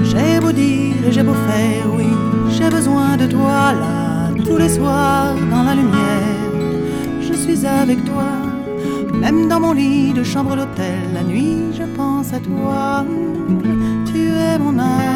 J'ai beau dire et j'ai beau faire, oui, j'ai besoin de toi là, tous les soirs dans la lumière. Je suis avec toi, même dans mon lit de chambre d'hôtel. La nuit, je pense à toi, tu es mon âme.